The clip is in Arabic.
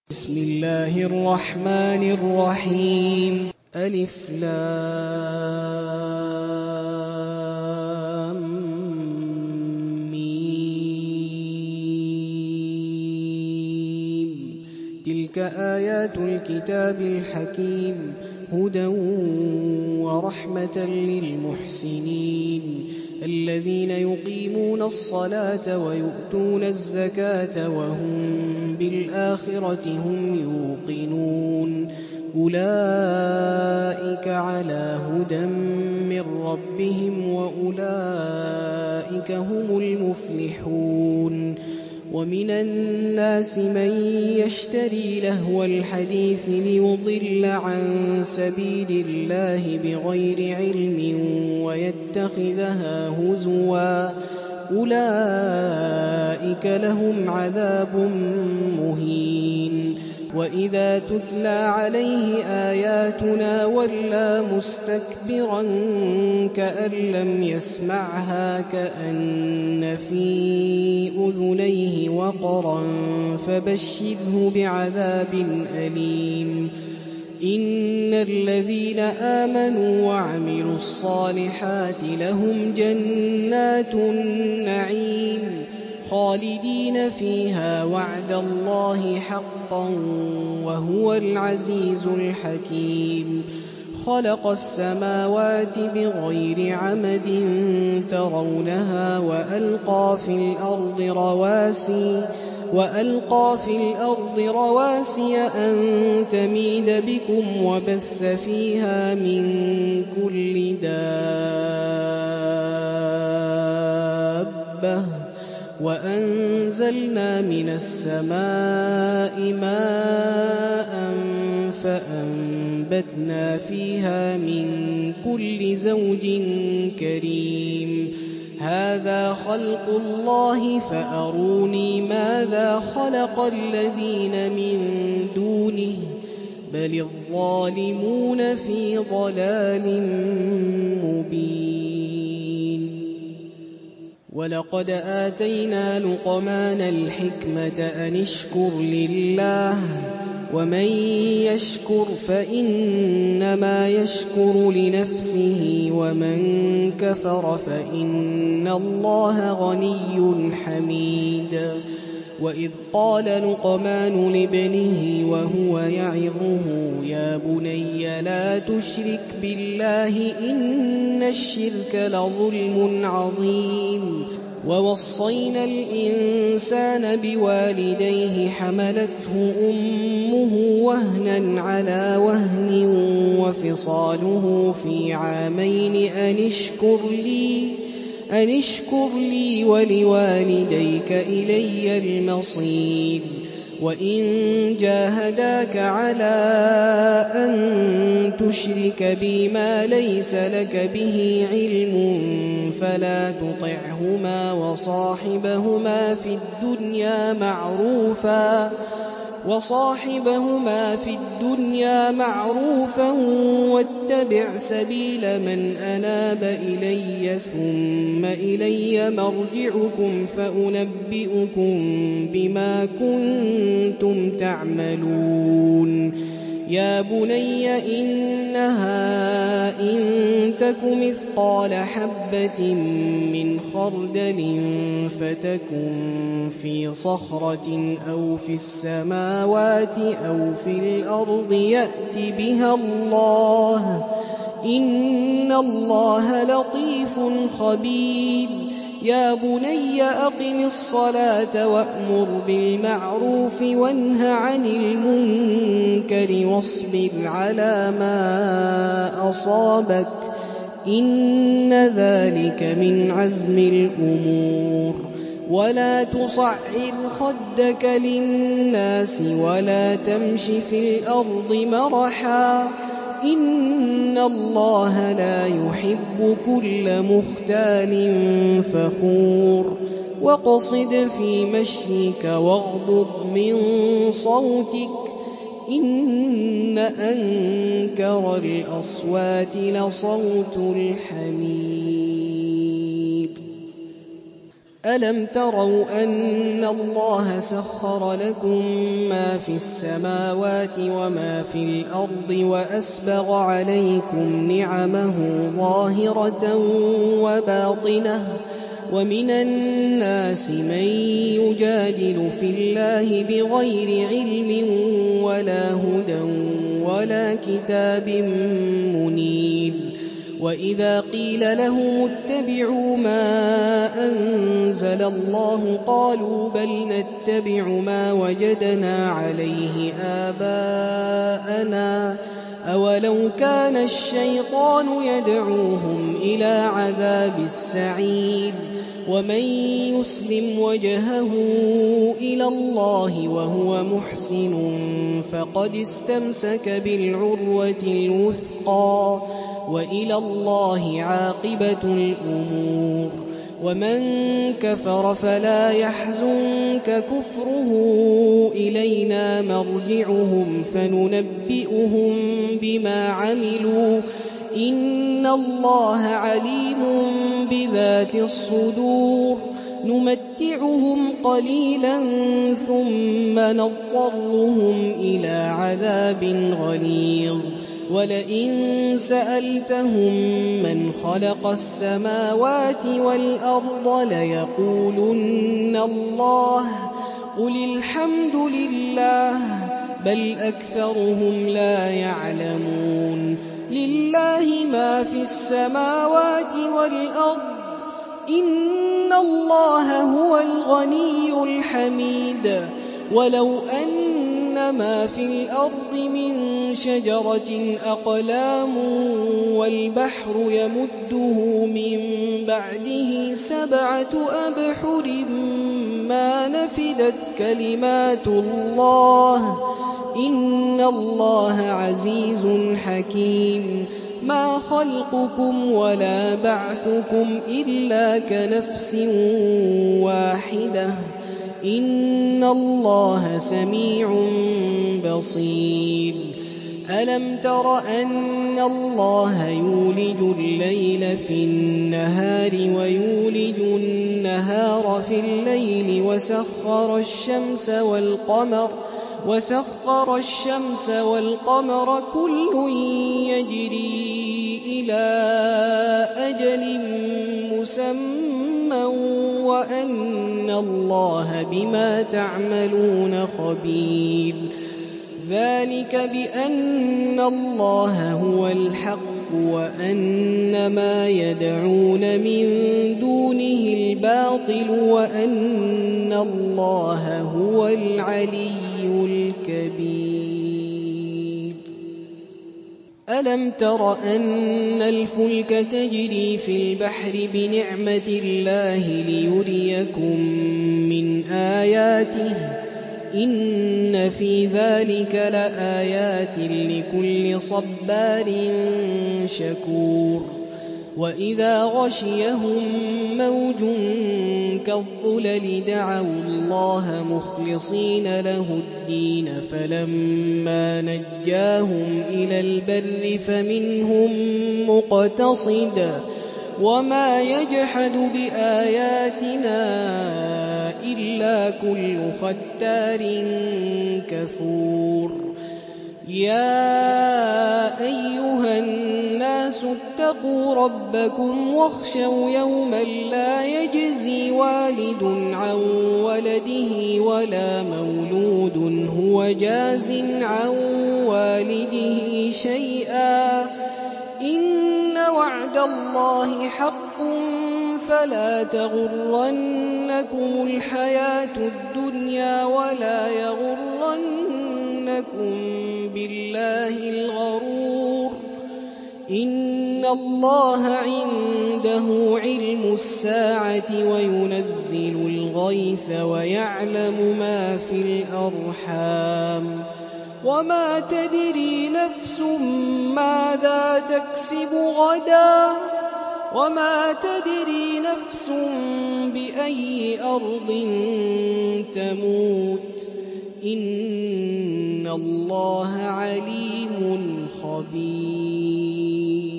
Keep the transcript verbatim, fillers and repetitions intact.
بسم الله الرحمن الرحيم ألف لام ميم تلك آيات الكتاب الحكيم هدى ورحمة للمحسنين الذين يقيمون الصلاة ويؤتون الزكاة وهم بالآخرة هم يوقنون أولئك على هدى من ربهم وأولئك هم المفلحون ومن الناس من يشتري لهو الحديث ليضل عن سبيل الله بغير علم ويتخذها هزوا أولئك لهم عذاب مهين وإذا تتلى عليه آياتنا ولى مستكبرا كأن لم يسمعها كأن في أذنيه وقرا فبشره بعذاب أليم إن الذين آمنوا وعملوا الصالحات لهم جنات النعيم خالدين فيها وعد الله حقا وهو العزيز الحكيم خلق السماوات بغير عمد ترونها وألقى في الأرض رواسي وألقى في الأرض رواسي أن تميد بكم وبث فيها من كل دابة وأنزلنا من السماء ماء فأنبتنا فيها من كل زوج كريم هذا خلق الله فأروني ماذا خلق الذين من دونه بل الظالمون في ضلال مبين ولقد آتينا لقمان الحكمة أن اشكر لله ومن يشكر فإنما يشكر لنفسه ومن كفر فإن الله غني حميد وإذ قال لقمان لابنه وهو يعظه يا بني لا تشرك بالله إن الشرك لظلم عظيم ووصينا الإنسان بوالديه حملته أمه وهنا على وهن وفصاله في عامين أن اشكر لي أن اشكر لي ولوالديك إلي المصير وإن جاهداك على أن تشرك بي ما ليس لك به علم فلا تطعهما وصاحبهما في الدنيا معروفا وصاحبهما في الدنيا معروفا واتبع سبيل من أناب إلي ثم إلي مرجعكم فأنبئكم بما كنتم تعملون يا بني إنها إن تك مثقال حبة من خردل فتكن في صخرة أو في السماوات أو في الأرض يأت بها الله إن الله لطيف خبير يا بني أقم الصلاة وأمر بالمعروف وانه عن المنكر واصبر على ما أصابك إن ذلك من عزم الأمور ولا تصعر خدك للناس ولا تمش في الأرض مرحا إن الله لا يحب كل مختال فخور واقصد في مشيك واغضض من صوتك إن أنكر الأصوات لصوت الحمير أَلَمْ تَرَوْا أَنَّ اللَّهَ سَخَّرَ لَكُم مَّا فِي السَّمَاوَاتِ وَمَا فِي الْأَرْضِ وَأَسْبَغَ عَلَيْكُمْ نِعَمَهُ ظَاهِرَةً وَبَاطِنَةً ۗ وَمِنَ النَّاسِ مَن يُجَادِلُ فِي اللَّهِ بِغَيْرِ عِلْمٍ وَلَا هُدًى وَلَا كِتَابٍ مُّنِيرٍ. وَإِذَا قِيلَ لَهُمُ اتَّبِعُوا مَا أَنزَلَ اللَّهُ قَالُوا بَلْ نَتَّبِعُ مَا وَجَدْنَا عَلَيْهِ آبَاءَنَا ۚ أَوَلَوْ كَانَ الشَّيْطَانُ يَدْعُوهُمْ إِلَىٰ عَذَابِ السَّعِيرِ. وَمَن يُسْلِمْ وَجْهَهُ إِلَى اللَّهِ وَهُوَ مُحْسِنٌ فَقَدِ اسْتَمْسَكَ بِالْعُرْوَةِ الْوُثْقَىٰ ۗ وَإِلَى اللَّهِ عَاقِبَةُ الْأُمُورِ. وَمَن كَفَرَ فَلَا يَحْزُنكَ كُفْرُهُ ۖ إِلَيْنَا مَرْجِعُهُمْ فَنُنَبِّئُهُم بِمَا عَمِلُوا ۚ إِنَّ اللَّهَ عَلِيمٌ بِذَاتِ الصُّدُورِ. نُمَتِّعُهُمْ قَلِيلًا ثُمَّ نَضْطَرُّهُمْ إِلَىٰ عَذَابٍ غَلِيظٍ. وَلَئِن سَأَلْتَهُم مَّنْ خَلَقَ السَّمَاوَاتِ وَالْأَرْضَ لَيَقُولُنَّ اللَّهُ ۚ قُلِ الْحَمْدُ لِلَّهِ ۚ بَلْ أَكْثَرُهُمْ لَا يَعْلَمُونَ. لِلَّهِ مَا فِي السَّمَاوَاتِ وَالْأَرْضِ ۚ إِنَّ اللَّهَ هُوَ الْغَنِيُّ الْحَمِيدُ. وَلَوْ أَنَّ مَا فِي الْأَرْضِ مِن شَجَرَةٍ أَقْلَامٌ وَالْبَحْرُ يَمُدُّهُ مِن بَعْدِهِ سَبْعَةُ أَبْحُرٍ مَّا نَفِدَتْ كَلِمَاتُ اللَّهِ ۗ إِنَّ اللَّهَ عَزِيزٌ حَكِيمٌ. مَا خَلْقُكُمْ وَلَا بَعْثُكُمْ إِلَّا كَنَفْسٍ وَاحِدَةٍ ۗ إِنَّ اللَّهَ سَمِيعٌ بَصِيرٌ. أَلَمْ تَرَ أَنَّ اللَّهَ يُولِجُ اللَّيْلَ فِي النَّهَارِ وَيُولِجُ النَّهَارَ فِي اللَّيْلِ وَسَخَّرَ الشَّمْسَ وَالْقَمَرَ وَسَخَّرَ الشَّمْسَ وَالْقَمَرَ كُلٌّ يَجْرِي إِلَىٰ أَجَلٍ مُّسَمًّى وَأَنَّ اللَّهَ بِمَا تَعْمَلُونَ خَبِيرٌ. ذَٰلِكَ بِأَنَّ اللَّهَ هُوَ الْحَقُّ وَأَنَّ مَا يَدْعُونَ مِن دُونِهِ الْبَاطِلُ وَأَنَّ اللَّهَ هُوَ الْعَلِيُّ الْكَبِيرُ. أَلَمْ تَرَ أَنَّ الْفُلْكَ تَجْرِي فِي الْبَحْرِ بِنِعْمَتِ اللَّهِ لِيُرِيَكُم مِّنْ آيَاتِهِ ۚ إِنَّ فِي ذَٰلِكَ لَآيَاتٍ لِّكُلِّ صَبَّارٍ شَكُورٍ. وَإِذَا غَشِيَهُم مَّوْجٌ كَالظُّلَلِ دَعَوُا اللَّهَ مُخْلِصِينَ لَهُ الدِّينَ فَلَمَّا نَجَّاهُمْ إِلَى الْبَرِّ فَمِنْهُم مُّقْتَصِدٌ ۚ وَمَا يَجْحَدُ بِآيَاتِنَا إِلَّا كُلُّ خَتَّارٍ كَفُورٍ. يَا أَيُّهَا النَّاسُ اتَّقُوا رَبَّكُمْ وَاخْشَوْا يَوْمًا لَّا يَجْزِي وَالِدٌ عَن وَلَدِهِ وَلَا مَوْلُودٌ هُوَ جَازٍ عَن وَالِدِهِ شَيْئًا ۚ إِنَّ وَعْدَ اللَّهِ حَقٌّ فَلَا تَغُرَّنَّكُمُ الْحَيَاةُ الدُّنْيَا وَلَا يَغُرَّنَّكُم بِاللَّهِ الْغَرُورُ. إِنَّ اللَّهَ عِندَهُ عِلْمُ السَّاعَةِ وَيُنَزِّلُ الْغَيْثَ وَيَعْلَمُ مَا فِي الْأَرْحَامِ ۖ وَمَا تَدْرِي نَفْسٌ مَّاذَا تَكْسِبُ غَدًا ۖ وَمَا تَدْرِي نَفْسٌ بِأَيِّ أَرْضٍ تَمُوتُ ۚ إِنَّ اللَّهَ عَلِيمٌ خَبِيرٌ.